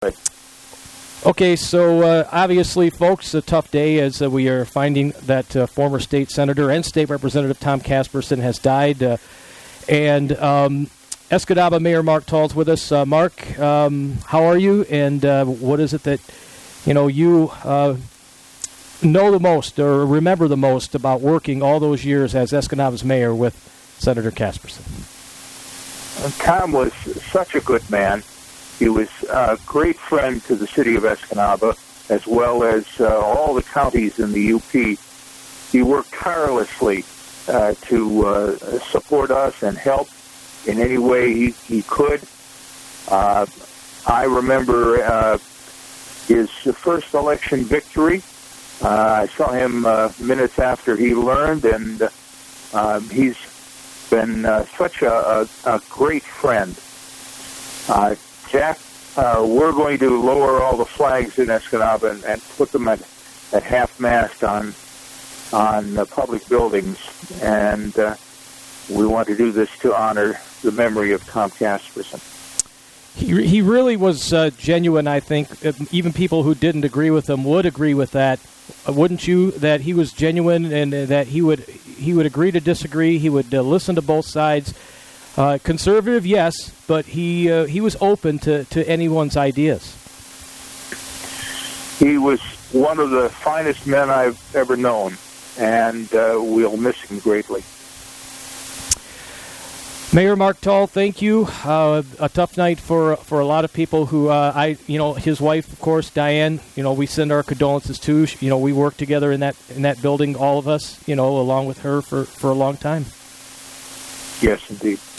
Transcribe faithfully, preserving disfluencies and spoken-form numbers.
Okay, so uh, obviously, folks, a tough day as uh, we are finding that uh, former state senator and state representative Tom Casperson has died. Uh, and um, Escanaba Mayor Mark Tall's with us. Uh, Mark, um, how are you? And uh, what is it that, you know, you uh, know the most or remember the most about working all those years as Escanaba's mayor with Senator Casperson? Tom was such a good man. He was a great friend to the city of Escanaba, as well as uh, all the counties in the U P. He worked tirelessly uh, to uh, support us and help in any way he, he could. Uh, I remember uh, his first election victory. Uh, I saw him uh, minutes after he learned, and uh, he's been uh, such a, a, a great friend. Uh, Jack, uh, we're going to lower all the flags in Escanaba and, and put them at, at half-mast on on uh, public buildings, and uh, we want to do this to honor the memory of Tom Casperson. He he really was uh, genuine, I think. Even people who didn't agree with him would agree with that. Uh, wouldn't you? That he was genuine and uh, that he would he would agree to disagree. He would uh, listen to both sides. Uh, conservative, yes, but he uh, he was open to, to anyone's ideas. He was one of the finest men I've ever known, and uh, we'll miss him greatly. Mayor Mark Tall, thank you. Uh, a tough night for for a lot of people who uh, I you know his wife, of course, Diane. You know we send our condolences to. You know we worked together in that in that building, all of us. You know along with her for, for a long time. Yes, indeed.